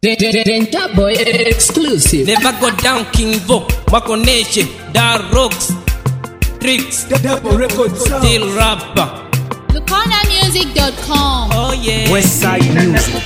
Denta Boy exclusive. Never go down, King Vo, Mako Nation, Da Rocks, Tricks, Double Records, Still Rapper. LukonaMusic.com. Oh yeah. Westside Music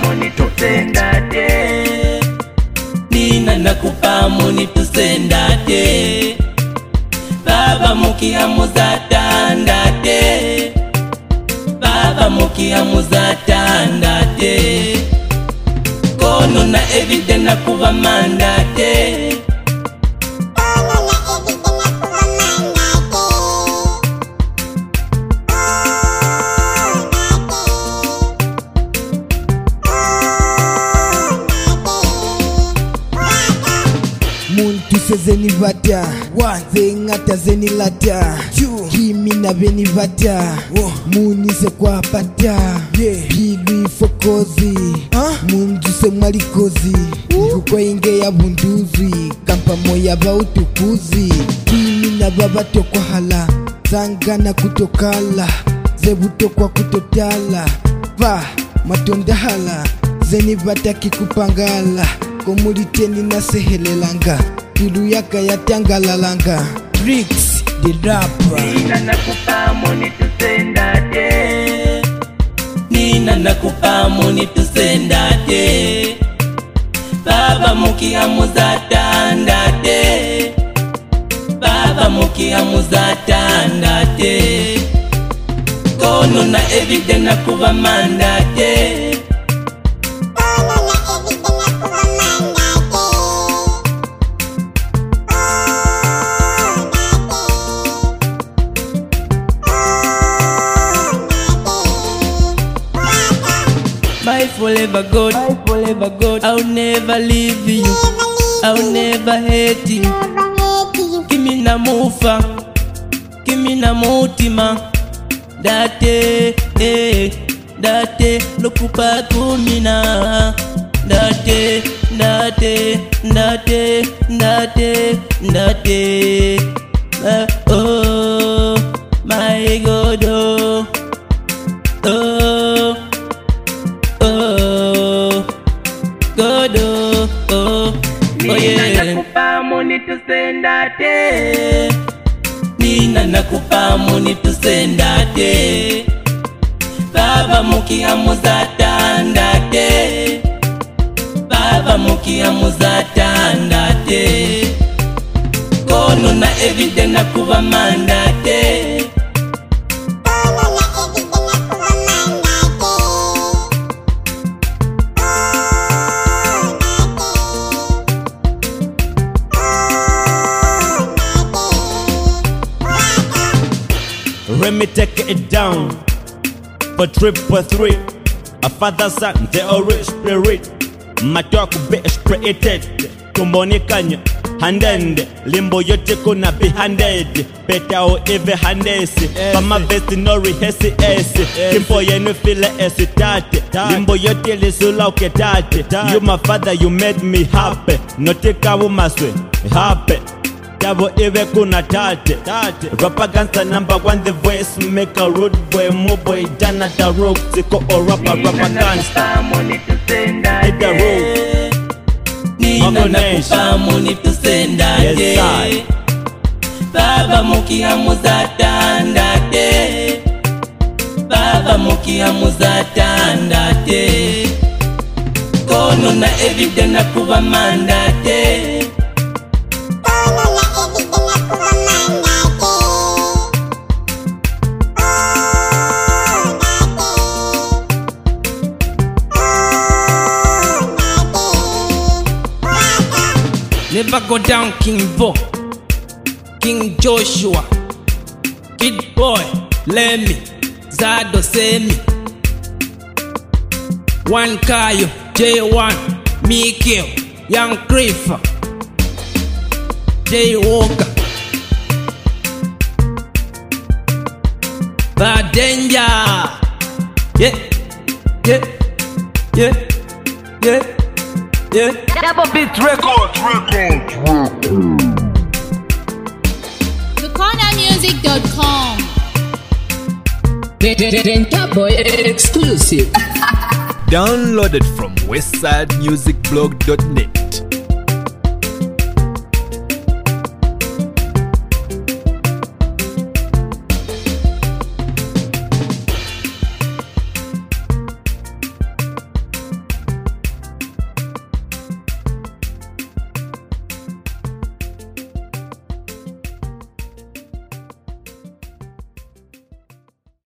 Nina nakupa muni tusendate, Baba mukia muzatandate, Baba mukia muzatandate, Kono na evide na kuva mandate, Muntu sezeni vata Zengata zeni lata Kimi na veni vata Muni se kwa pata Hilwi fokozi Mundu se malikozi Kukwa inge ya bunduzi Kampa moya ba utukuzi Kimi na baba tokwa hala Zangana kutokala Zebuto kwa kutotala Va matonda hala Zeni vata kikupangala Komuliteni na sehelelanga Pilu yaka ya tangalalanga Tricks, the rapper. Nina nakupa muni tusendate, Nina nakupa muni tusendate, Baba mukia muzatandate, Baba mukia muzatandate, Kono na evide na kuva mandate, My forever God, I'll never leave you, I'll never hate you. Kimi na mufa, kimi na mutima, date, date, lokupa kumina, date, date, date, date, date, oh, my God, oh, oh. God, oh yeah. Nina nakupa muni tusendate, Nina nakupa muni tusendate, Baba mukia muzatandate, Baba mukia muzatandate, Kono na evide na kuva mandate, Let me take it down for 333. A father, son, the Holy Spirit. My talk be created. Kumbonikanya, handed. Limbo yote kuna be handed. Better or even handed. Pama vest no rehearse esi. Kimpo yenu feel esitate. Limbo yote lisula uketate. You my father, you made me happy. No take a womaswe happy. Dabo ewe kuna tate Rapper gangster number one, the voice make a road boy, mo boy, dana da rock, ziko or rapper gangster. Hit the road. Nina nakupa muni tusendate, Yes, I. Baba mukia muzatandate, Baba mukia muzatandate, Kono na evide na kuva mandate, Never go down, King Vo, King Joshua, Kid Boy, Lemmy, Zado Semi, One Kayo, J1, Mikio, Young Creeper, J Walker, Bad Danger, yeah, yeah, yeah, yeah, yeah. Double Beat Records. LukonaMusic.com. Denta Boy exclusive. Downloaded from westsidemusicblog.net.